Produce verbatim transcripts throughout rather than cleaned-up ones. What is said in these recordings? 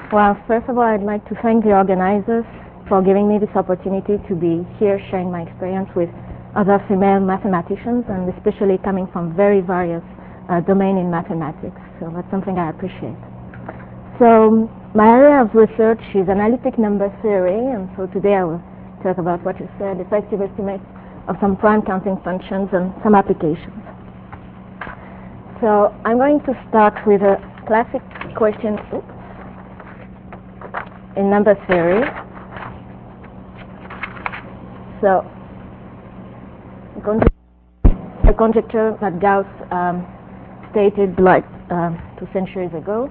Well, first of all, I'd like to thank the organizers for giving me this opportunity to be here sharing my experience with other female mathematicians, and especially coming from very various uh, domains in mathematics. So that's something I appreciate. So my area of research is analytic number theory, and so today I will talk about what you said, effective estimates of some prime counting functions and some applications. So I'm going to start with a classic question oops, in number theory. So a conjecture that Gauss um, stated like um, two centuries ago,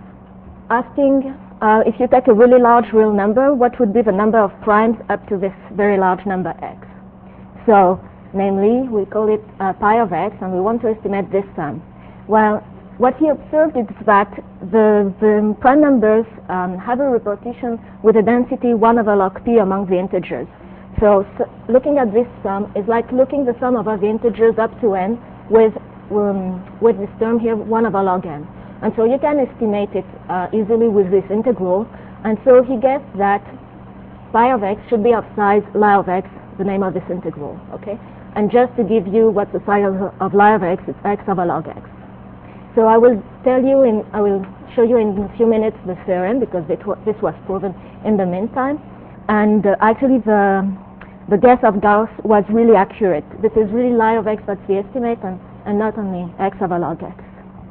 asking uh, if you take a really large real number, what would be the number of primes up to this very large number x? So, namely, we call it uh, pi of x, and we want to estimate this sum. Well, what he observed is that the, the prime numbers um, have a repetition with a density one over log p among the integers. So, so looking at this sum is like looking the sum over the integers up to n with, um, with this term here, one over log n. And so you can estimate it uh, easily with this integral. And so he gets that pi of x should be of size li of x, the name of this integral, okay? And just to give you what the size of, of li of x, it's x over log x. So I will tell you, in, I will show you in a few minutes the theorem, because it this was proven in the meantime. And uh, actually the, the guess of Gauss was really accurate. This is really li of x that's the estimate, and, and not only x over log x.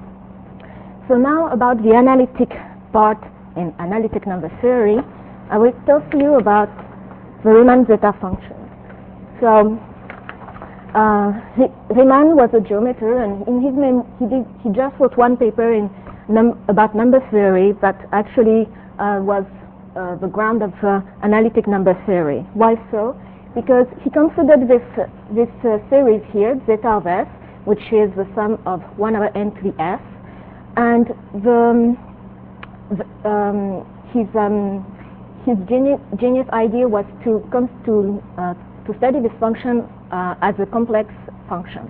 So now about the analytic part in analytic number theory, I will talk to you about the Riemann zeta function. So uh, Riemann was a geometer, and in his mem he, did, he just wrote one paper in num about number theory that actually uh, was uh, the ground of uh, analytic number theory. Why so? Because he considered this, uh, this uh, series here, zeta of s, which is the sum of one over n to the s, and the, the, um, his, um, his genius, genius idea was to, come to, uh, to study this function uh, as a complex function.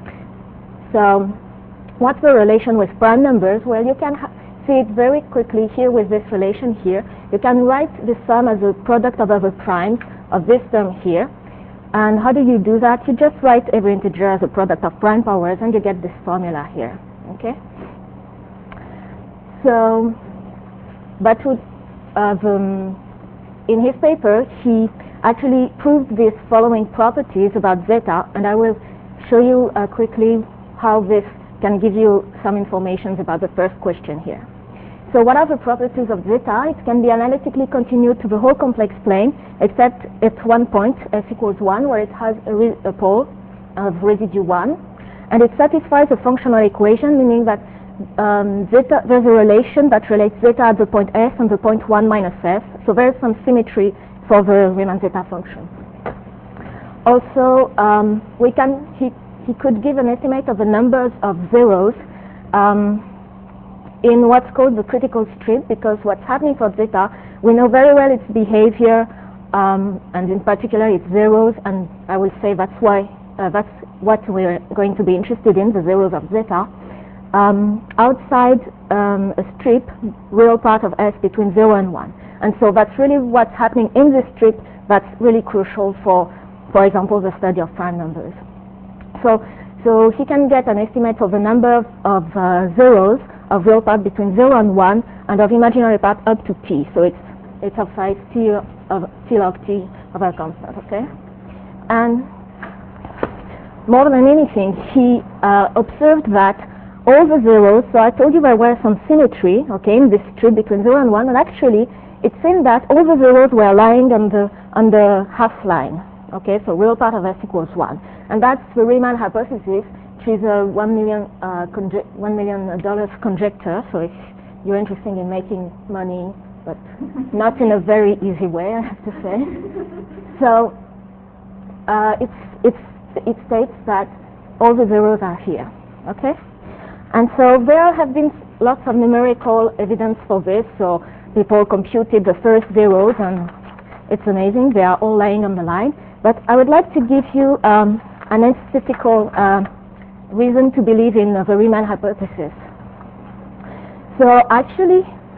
So what's the relation with prime numbers? Well, you can see it very quickly here with this relation here. You can write the sum as a product of other primes of this term here. And how do you do that? You just write every integer as a product of prime powers, and you get this formula here, okay? So, but would, uh, the, in his paper, he actually proved these following properties about zeta, and I will show you uh, quickly how this can give you some information about the first question here. So what are the properties of zeta? It can be analytically continued to the whole complex plane, except at one point, s equals one, where it has a, a pole of residue one, and it satisfies a functional equation, meaning that Um, zeta, there's a relation that relates zeta at the point s and the point one minus s, so there's some symmetry for the Riemann zeta function. Also, um, we can, he, he could give an estimate of the numbers of zeros um, in what's called the critical strip, because what's happening for zeta, we know very well its behavior, um, and in particular its zeros, and I will say that's why, uh, that's what we're going to be interested in, the zeros of zeta. Um, outside um, a strip, real part of S between zero and one. And so that's really what's happening in this strip that's really crucial for, for example, the study of prime numbers. So, so he can get an estimate of the number of, of uh, zeros of real part between zero and one, and of imaginary part up to t. So it's, it's of size t, of t log t of a constant, okay? And more than anything, he uh, observed that all the zeros, so I told you there were some symmetry, okay, in this strip between zero and one, and actually it seemed that all the zeros were lying on the, on the half line, okay, so real part of s equals one. And that's the Riemann hypothesis, which is a one million, uh, one million dollars conjecture, so if you're interested in making money, but not in a very easy way, I have to say. So uh, it's, it's, it states that all the zeros are here, okay? And so there have been lots of numerical evidence for this. So people computed the first zeros, and it's amazing. They are all lying on the line. But I would like to give you um, an aesthetical uh, reason to believe in the Riemann hypothesis. So actually,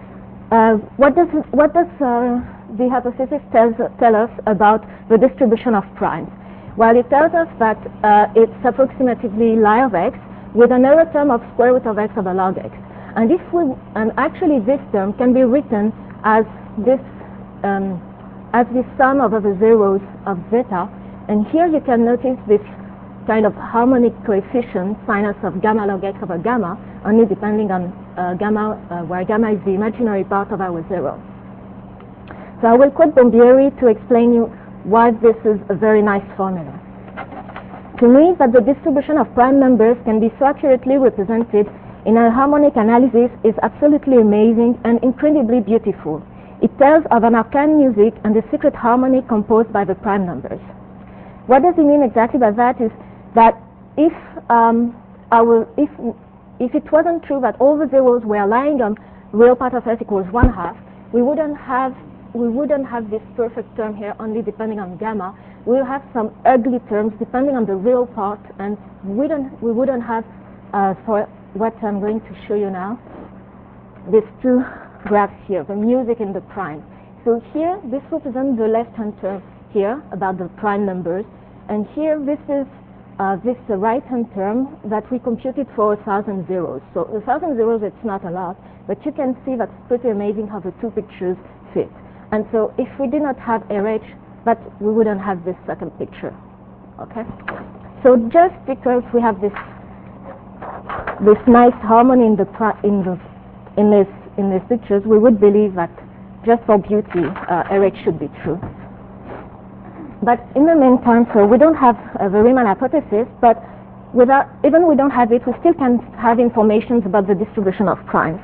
uh, what does, what does uh, the hypothesis tells, tell us about the distribution of primes? Well, it tells us that uh, it's approximately log of x with an error term of square root of x over log x. And if we, and actually this term can be written as this, um, as the sum over the zeros of zeta. And here you can notice this kind of harmonic coefficient, sinus of gamma log x over gamma, only depending on uh, gamma, uh, where gamma is the imaginary part of our zero. So I will quote Bombieri to explain you why this is a very nice formula. To me, that the distribution of prime numbers can be so accurately represented in a harmonic analysis is absolutely amazing and incredibly beautiful. It tells of an arcane music and the secret harmony composed by the prime numbers. What does he mean exactly by that is that if um, our, if, if it wasn't true that all the zeros were lying on real part of s equals one half, we wouldn't have we wouldn't have this perfect term here only depending on gamma. We'll have some ugly terms depending on the real part, and we don't we wouldn't have uh, for what I'm going to show you now, these two graphs here, the music and the prime. So here this represents the left hand term here about the prime numbers, and here this is uh, this uh, right hand term that we computed for a thousand zeros. So a thousand zeros, it's not a lot, but you can see that's pretty amazing how the two pictures fit. And so if we did not have R H, but we wouldn't have this second picture. Okay? So just because we have this this nice harmony in the in the in this in these pictures, we would believe that just for beauty, uh, R H should be true. But in the meantime, so we don't have uh, the Riemann hypothesis, but without, even we don't have it, we still can have information about the distribution of primes.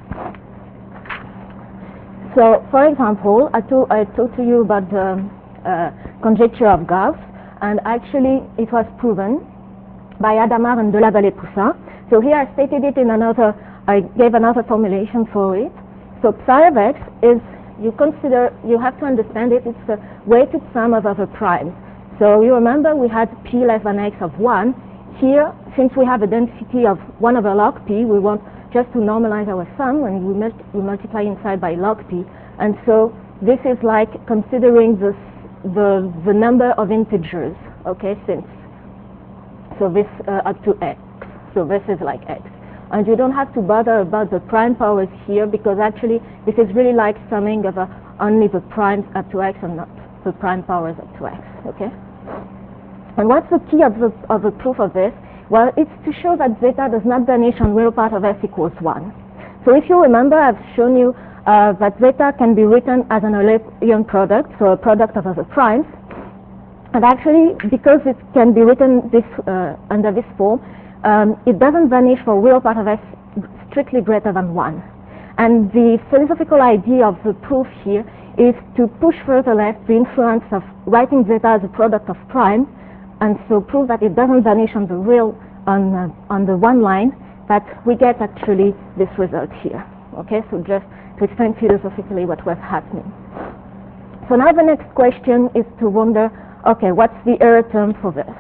So, for example, I, to, I talked to you about the uh, conjecture of Gauss, and actually it was proven by Hadamard and Delavallee-Poussin. So here I stated it in another, I gave another formulation for it. So psi of x is, you consider, you have to understand it, it's a weighted sum of other primes. So you remember we had p less than x of one. Here, since we have a density of one over log p, we want just to normalize our sum, and we, mul we multiply inside by log p. And so this is like considering this, the, the number of integers, okay, since. So this uh, up to x. So this is like x. And you don't have to bother about the prime powers here, because actually this is really like summing of uh, only the primes up to x and not the prime powers up to x, okay? And what's the key of the, of the proof of this? Well, it's to show that zeta does not vanish on real part of s equals one. So if you remember, I've shown you uh, that zeta can be written as an Eulerian product, so a product of other primes. And actually, because it can be written this uh, under this form, um, it doesn't vanish for real part of s strictly greater than one. And the philosophical idea of the proof here is to push further left the influence of writing zeta as a product of primes, and so prove that it doesn't vanish on the real, on, uh, on the one line, that we get actually this result here. Okay, so just to explain philosophically what was happening. So now the next question is to wonder, okay, what's the error term for this?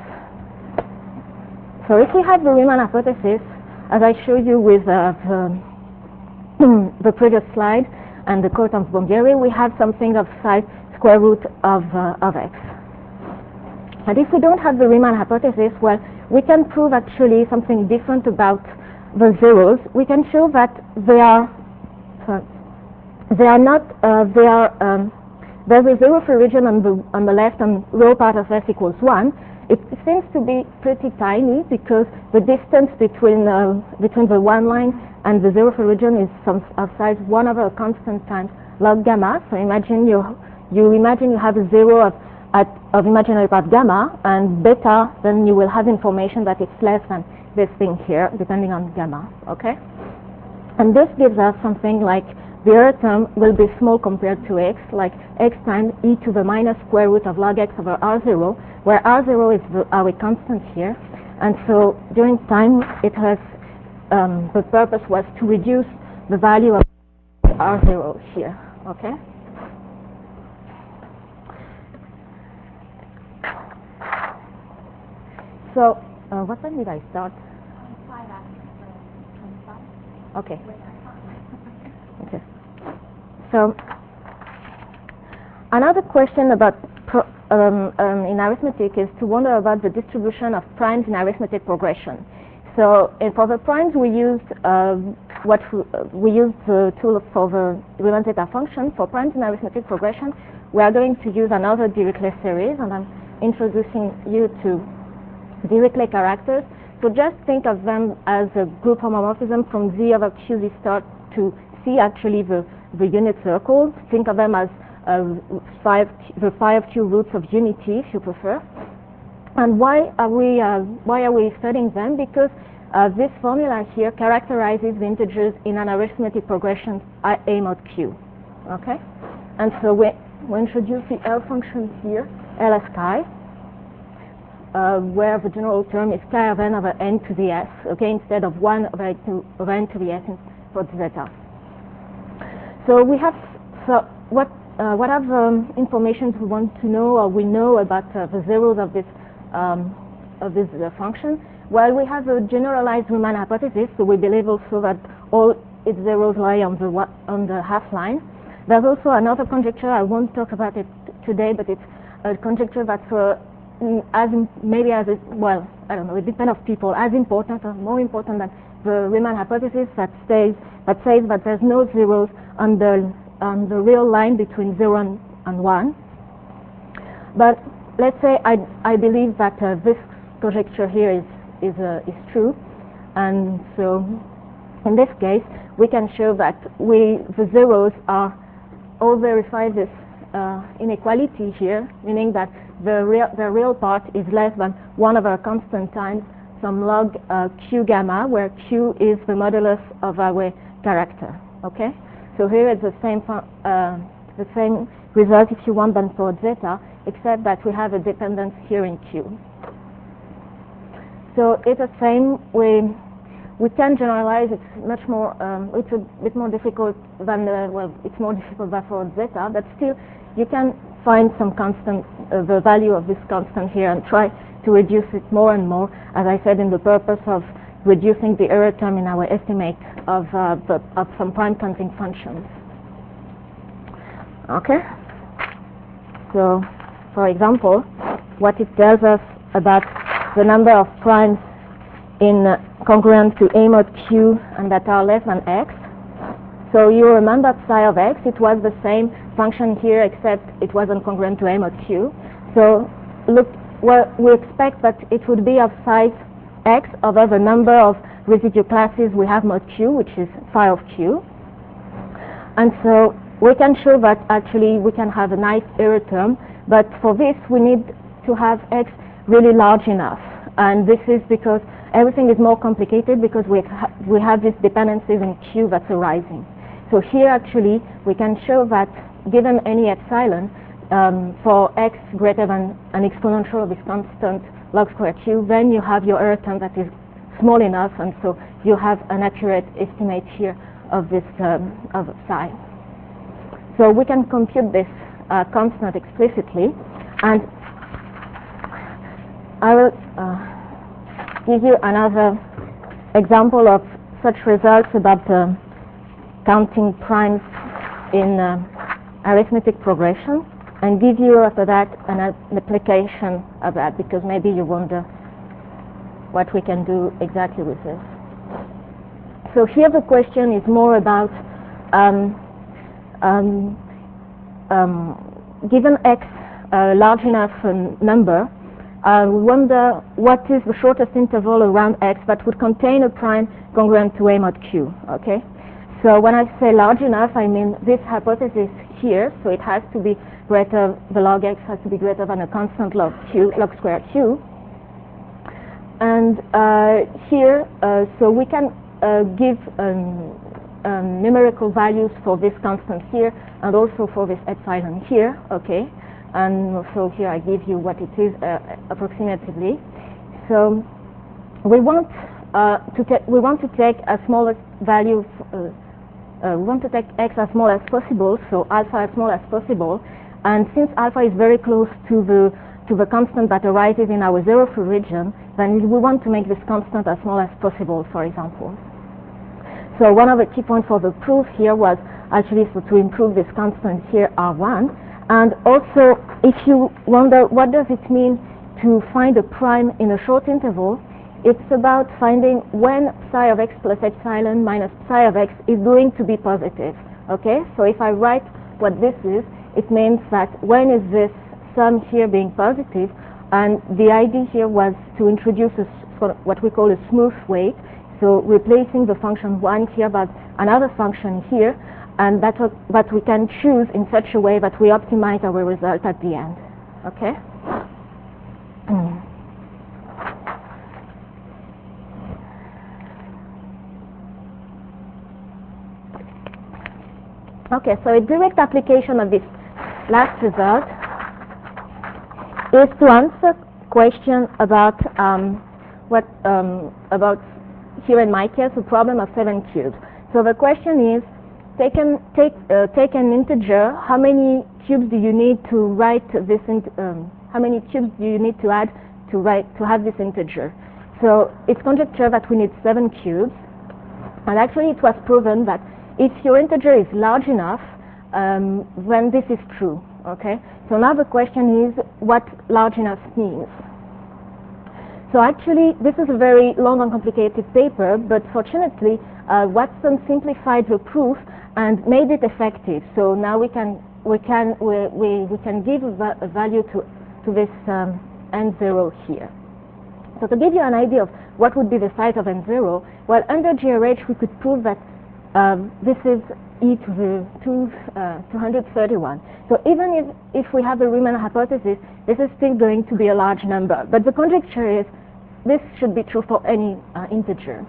So if we have the Riemann hypothesis, as I showed you with uh, the, the previous slide and the quote of Bombieri, we have something of psi square root of, uh, of x. And if we don't have the Riemann hypothesis, well, we can prove actually something different about the zeros. We can show that they are, sorry, they are not, uh, they are, um, there's a zero-free region on the, on the left and real part of s equals one. It seems to be pretty tiny because the distance between, uh, between the one line and the zero-free region is some of size one over a constant times log gamma. So imagine you, you imagine you have a zero of At, of imaginary part gamma, and beta, then you will have information that it's less than this thing here, depending on gamma, okay? And this gives us something like the error term will be small compared to x, like x times e to the minus square root of log x over r zero, where r zero is the, our constant here. And so during time, it has, um, the purpose was to reduce the value of r zero here, okay? So, uh, what time did I start? Okay. Okay. So another question about pro, um, um, in arithmetic is to wonder about the distribution of primes in arithmetic progression. So and for the primes, we used uh, what we, uh, we used the tool for the Riemann zeta function. For primes in arithmetic progression, we are going to use another Dirichlet series, and I'm introducing you to Dirichlet characters. So just think of them as a group homomorphism from Z over Q Z star to C, actually the, the unit circles. Think of them as uh, five, the phi of Q roots of unity, if you prefer. And why are we uh, why are we studying them? Because uh, this formula here characterizes the integers in an arithmetic progression A mod Q. Okay, and so we we introduce the L function here, L as chi, uh, where the general term is chi of n over n to the s. Okay, instead of one over n to, over n to the s for zeta. So we have so what uh, what are the information we want to know or we know about uh, the zeros of this. Um, of this uh, function? Well, we have a generalized Riemann hypothesis, so we believe also that all its zeros lie on the on the half line. There's also another conjecture. I won't talk about it today, but it's a conjecture that's uh, as maybe as it, well, I don't know. It depends on people. As important or more important than the Riemann hypothesis that says that says that there's no zeros on the on the real line between zero and, and one, but let's say I, I believe that uh, this conjecture here is is, uh, is true, and so in this case we can show that we the zeros are all verify this uh, inequality here, meaning that the real the real part is less than one over a constant times some log uh, Q gamma, where Q is the modulus of our character. Okay, so here it's the same uh, the same result, if you want, than for zeta, except that we have a dependence here in Q. So it's the same. We we can generalize. It's much more. Um, it's a bit more difficult than the, well. It's more difficult than for zeta, but still, you can find some constant, uh, the value of this constant here, and try to reduce it more and more. As I said, in the purpose of reducing the error term in our estimate of uh, the, of some prime counting functions. Okay. So, for example, what it tells us about the number of primes in uh, congruent to A mod Q and that are less than x. So you remember psi of x, it was the same function here except it wasn't congruent to A mod Q. So look, well, we expect that it would be of size x over the number of residue classes we have mod Q, which is phi of Q. And so we can show that actually we can have a nice error term, but for this we need to have x really large enough. And this is because everything is more complicated because we, ha we have these dependencies in Q that's arising. So here actually we can show that given any epsilon, um, for x greater than an exponential of this constant log square Q, then you have your error term that is small enough, and so you have an accurate estimate here of this um, of psi. So we can compute this uh, constant explicitly, and I will uh, give you another example of such results about uh, counting primes in uh, arithmetic progression, and give you after that an, uh, an application of that, because maybe you wonder what we can do exactly with this. So here the question is more about um, um, um, given x a large enough um, number, I uh, wonder what is the shortest interval around x that would contain a prime congruent to A mod Q. Okay, so when I say large enough, I mean this hypothesis here, so it has to be greater, the log x has to be greater than a constant log Q, log square Q. And uh, here, uh, so we can uh, give um, um, numerical values for this constant here, and also for this epsilon here, okay? And so here I give you what it is uh, approximatively. So we want uh, to take we want to take a smallest value. Uh, uh, we want to take x as small as possible, so alpha as small as possible. And since alpha is very close to the to the constant that arises in our zero-free region, then we want to make this constant as small as possible, for example. So one of the key points for the proof here was actually so to improve this constant here R one. And also, if you wonder what does it mean to find a prime in a short interval, it's about finding when psi of x plus epsilon minus psi of x is going to be positive. Okay, so if I write what this is, it means that when is this sum here being positive, and the idea here was to introduce a, what we call a smooth weight, so replacing the function one here by another function here, and that, that we can choose in such a way that we optimize our result at the end. Okay? Mm. Okay, so a direct application of this last result is to answer question about um, what um, about here in my case the problem of seven cubes. So the question is, take an, take, uh, take an integer, how many cubes do you need to write this, in, um, how many cubes do you need to add to write to have this integer? So it's conjecture that we need seven cubes, and actually it was proven that if your integer is large enough, um, then this is true. Okay. So now the question is what large enough means. So actually, this is a very long and complicated paper, but fortunately, uh, Watson simplified the proof and made it effective. So now we can we can we we, we can give a, va a value to to this um, n zero here. So to give you an idea of what would be the size of n zero, well, under G R H we could prove that um, this is e to the two, uh, two hundred thirty-one. So even if, if we have a Riemann hypothesis, this is still going to be a large number. But the conjecture is this should be true for any uh, integer.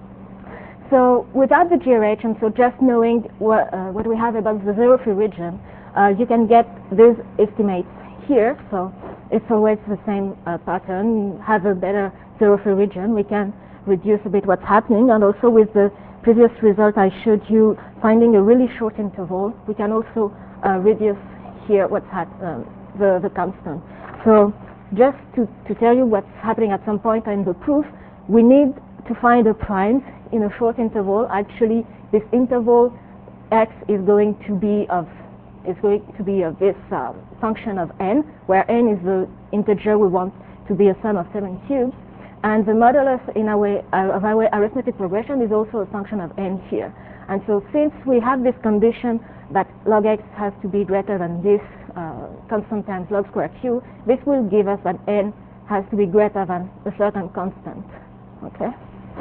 So without the G R H, and so just knowing what, uh, what we have about the zero-free region, uh, you can get these estimates here. So it's always the same uh, pattern. You have a better zero-free region. We can reduce a bit what's happening, and also with the previous result I showed you, finding a really short interval, we can also uh, reduce here what's hat, um, the, the constant. So just to, to tell you what's happening at some point in the proof, we need to find a prime in a short interval. Actually, this interval x is going to be of is going to be of this uh, function of n, where n is the integer we want to be a sum of seven cubes. And the modulus in our, uh, of our arithmetic progression is also a function of n here. And so since we have this condition that log x has to be greater than this uh, constant times log square q, this will give us that n has to be greater than a certain constant. Okay?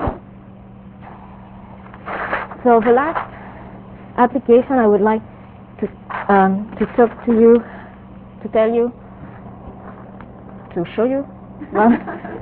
So the last application I would like to, um, to talk to you, to tell you, to show you, well,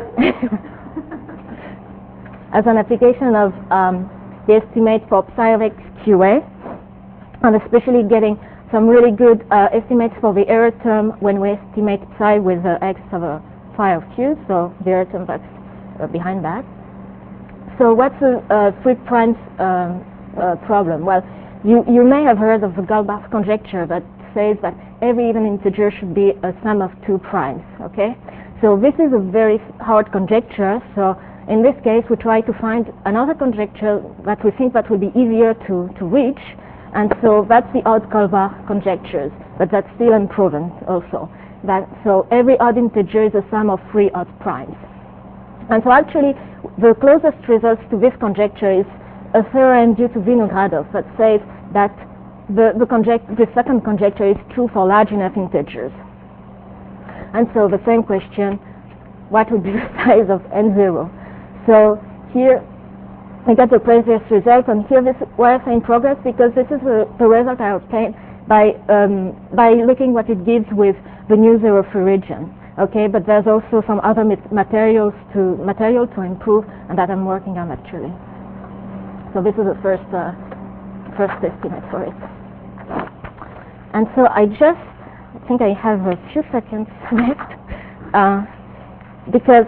as an application of um, the estimate for psi of x Q A, and especially getting some really good uh, estimates for the error term when we estimate psi with uh, x over phi of q, so the error term that's uh, behind that. So what's the uh, three primes um, uh, problem? Well, you, you may have heard of the Goldbach conjecture that says that every even integer should be a sum of two primes, okay? So this is a very hard conjecture. So in this case, we try to find another conjecture that we think that will be easier to, to reach. And so that's the odd Goldbach conjectures, but that's still unproven also. That, so every odd integer is a sum of three odd primes. And so actually, the closest results to this conjecture is a theorem due to Vinogradov that says that the, the, conject the second conjecture is true for large enough integers. And so the same question, what would be the size of n zero? So here I got the previous result, and here this was in progress because this is the, the result I obtained by um, by looking what it gives with the new zero-free region. Okay, but there's also some other materials to material to improve, and that I'm working on actually. So this is the first uh, first estimate for it. And so I just I think I have a few seconds left uh, because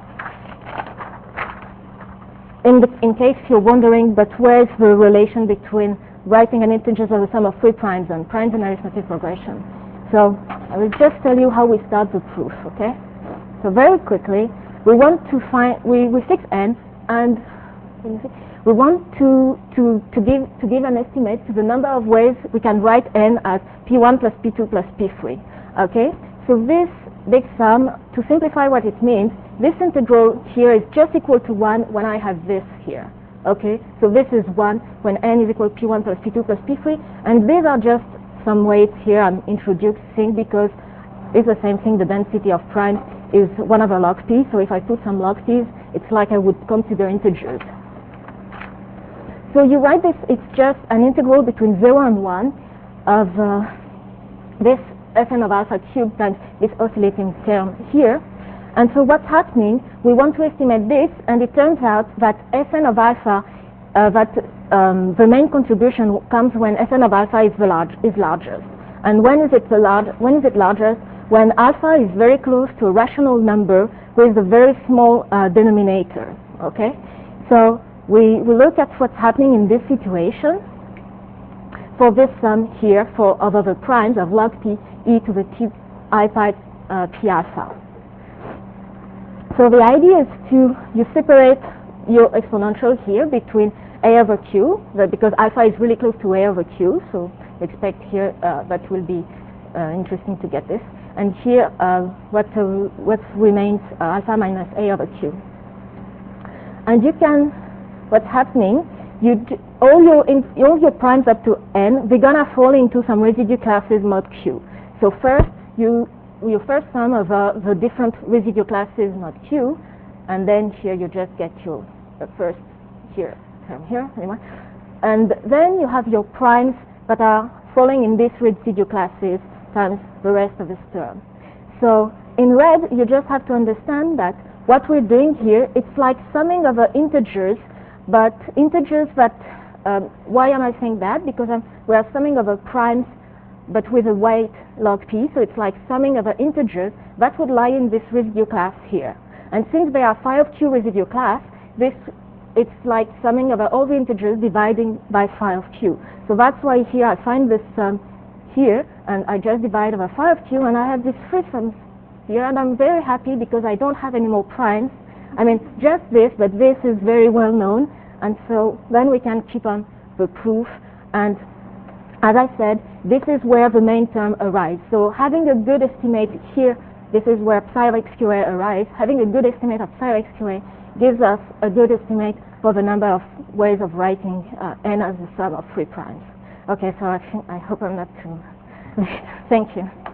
in, the, in case you're wondering, but where is the relation between writing an integer as a sum of three primes and primes in arithmetic progression? So I will just tell you how we start the proof, okay? So very quickly, we want to find, we, we fix n, and we we want to, to, to, give, to give an estimate to the number of ways we can write n as p one plus p two plus p three. Okay? So this big sum, to simplify what it means, this integral here is just equal to one when I have this here. Okay? So this is one when n is equal to p one plus p two plus p three, and these are just some weights here I'm introducing because it's the same thing. The density of primes is one over log p, so if I put some log p's, it's like I would consider integers. So you write this, it's just an integral between zero and one of uh, this Fn of alpha cubed times this oscillating term here. And so what's happening, we want to estimate this, and it turns out that Fn of alpha, uh, that um, the main contribution comes when Fn of alpha is the large, is largest. And when is it the large, when is it largest? When alpha is very close to a rational number with a very small uh, denominator. Okay? So we, we look at what's happening in this situation for this sum here for over the primes of log p e to the t I pi uh, p alpha. So the idea is to, you separate your exponential here between a over q, that because alpha is really close to a over q, so expect here uh, that will be uh, interesting to get this. And here uh, what, uh, what remains uh, alpha minus a over q. And you can, what's happening, you d all your in, all your primes up to n, they're gonna fall into some residue classes mod q. So first you your first sum of uh, the different residue classes mod q, and then here you just get your uh, first here term here anyway, and then you have your primes that are falling in these residue classes times the rest of this term. So in red you just have to understand that what we're doing here, it's like summing of uh, integers, but integers that um, why am I saying that? Because I'm, we are summing over primes but with a weight log p, so it's like summing over integers that would lie in this residue class here. And since they are phi of q residue class, this it's like summing over all the integers dividing by phi of q. So that's why here I find this sum here, and I just divide over phi of q, and I have this free sum here, and I'm very happy because I don't have any more primes. I mean, just this, but this is very well known, and so then we can keep on the proof. And as I said, this is where the main term arrives. So having a good estimate here, this is where psi of x q a arrives. Having a good estimate of psi of x q a gives us a good estimate for the number of ways of writing uh, n as the sum of three primes. Okay, so I think I hope I'm not too late. Thank you.